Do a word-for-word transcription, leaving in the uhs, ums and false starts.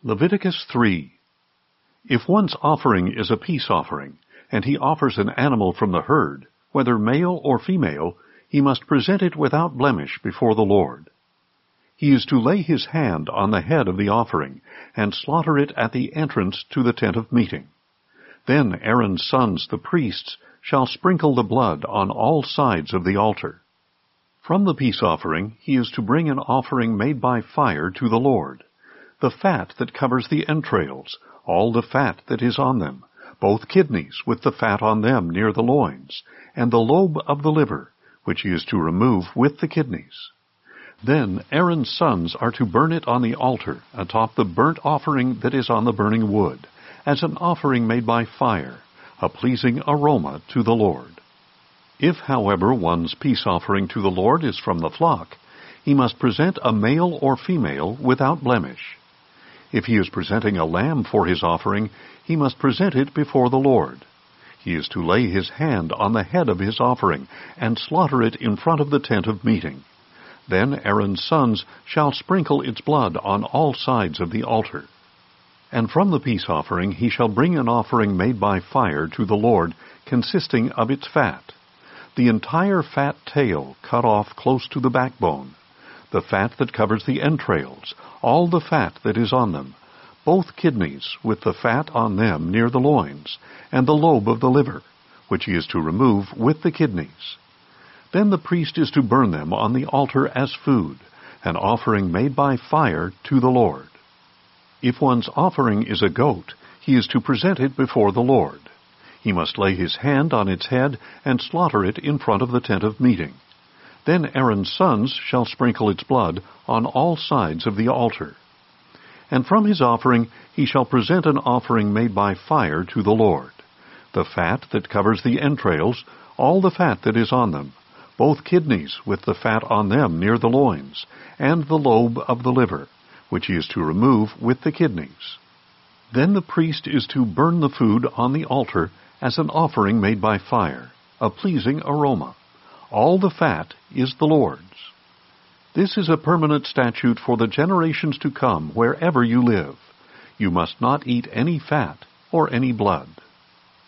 Leviticus three. If one's offering is a peace offering, and he offers an animal from the herd, whether male or female, he must present it without blemish before the Lord. He is to lay his hand on the head of the offering, and slaughter it at the entrance to the tent of meeting. Then Aaron's sons, the priests, shall sprinkle the blood on all sides of the altar. From the peace offering he is to bring an offering made by fire to the Lord, the fat that covers the entrails, all the fat that is on them, both kidneys with the fat on them near the loins, and the lobe of the liver, which he is to remove with the kidneys. Then Aaron's sons are to burn it on the altar atop the burnt offering that is on the burning wood, as an offering made by fire, a pleasing aroma to the Lord. If, however, one's peace offering to the Lord is from the flock, he must present a male or female without blemish. If he is presenting a lamb for his offering, he must present it before the Lord. He is to lay his hand on the head of his offering and slaughter it in front of the tent of meeting. Then Aaron's sons shall sprinkle its blood on all sides of the altar. And from the peace offering he shall bring an offering made by fire to the Lord, consisting of its fat, the entire fat tail cut off close to the backbone, the fat that covers the entrails, all the fat that is on them, both kidneys with the fat on them near the loins, and the lobe of the liver, which he is to remove with the kidneys. Then the priest is to burn them on the altar as food, an offering made by fire to the Lord. If one's offering is a goat, he is to present it before the Lord. He must lay his hand on its head and slaughter it in front of the tent of meeting. Then Aaron's sons shall sprinkle its blood on all sides of the altar. And from his offering he shall present an offering made by fire to the Lord, the fat that covers the entrails, all the fat that is on them, both kidneys with the fat on them near the loins, and the lobe of the liver, which he is to remove with the kidneys. Then the priest is to burn the food on the altar as an offering made by fire, a pleasing aroma. All the fat is the Lord's. This is a permanent statute for the generations to come wherever you live. You must not eat any fat or any blood.